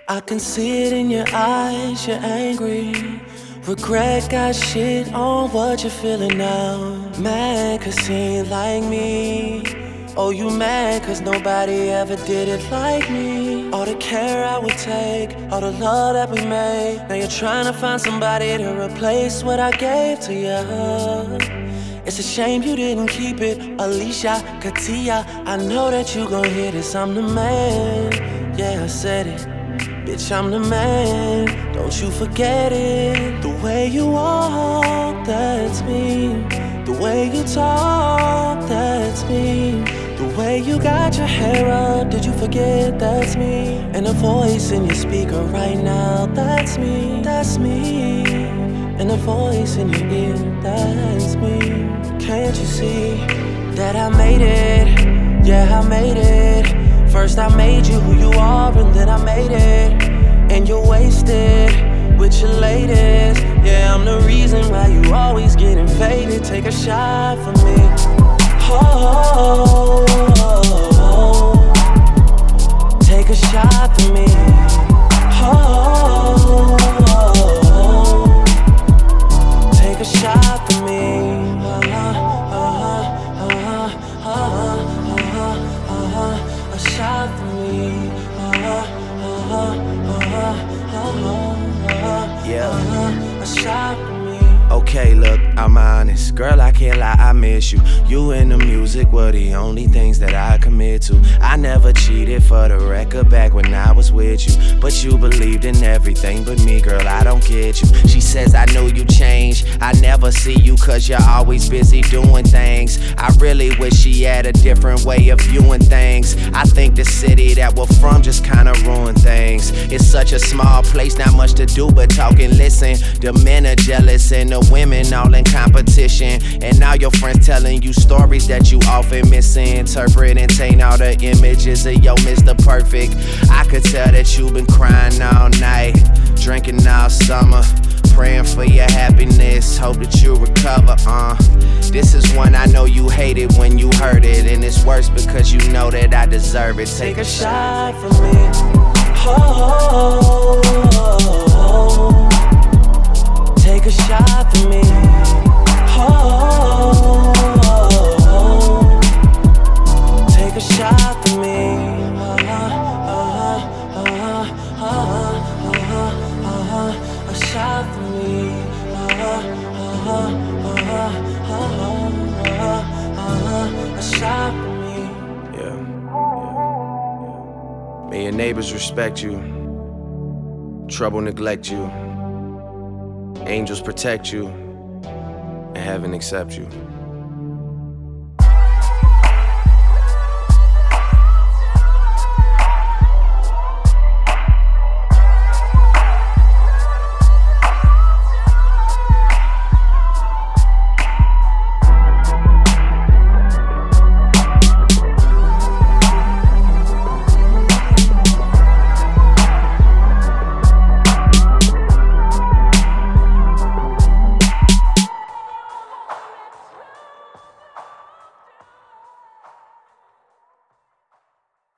I can see it in your eyes, you're angry. Regret got shit on what you're feeling now. Mad cause he ain't like me. Oh, you mad cause nobody ever did it like me. All the care I would take, all the love that we made. Now you're trying to find somebody to replace what I gave to you. It's a shame you didn't keep it. Alicia, Katia, I know that you gon' hear this. I'm the man, yeah, I said it. Bitch, I'm the man, don't you forget it. The way you walk, that's me. The way you talk, that's me. The way you got your hair up, did you forget that's me? And the voice in your speaker right now, that's me, that's me. And the voice in your ear, that's me. Can't you see that I made it? Yeah, I made it. First I made you who you are, and then I made it. And you're wasted with your latest. Yeah, I'm the reason why you always getting faded. Take a shot for me. Oh, take a shot for me. Oh, take a shot for me. A shot for me. Yeah. A shot for me. Okay, look, I'm honest. Girl, I can't lie, I miss you. You and the music were the only things that I commit to. I never cheated for the record back when I was with you. But you believed in everything but me, girl, I don't get you. She says I know you changed. I never see you cause you're always busy doing things. I really wish she had a different way of viewing things. I think the city that we're from just kinda ruined things. It's such a small place, not much to do but talk and listen. The men are jealous and the women all in competition. And now your friends telling you stories that you often misinterpret and taint all the images of your Mr. Perfect. I could tell that you've been crying all night, drinking all summer, praying for your happiness, hope that you recover. This is one I know you hated when you heard it, and it's worse because you know that I deserve it. Take a shot for me. Take a shot for me. Take a shot for me. A shot for me. A shot for me. Yeah. May your neighbors respect you, trouble neglect you, angels protect you, and heaven accept you.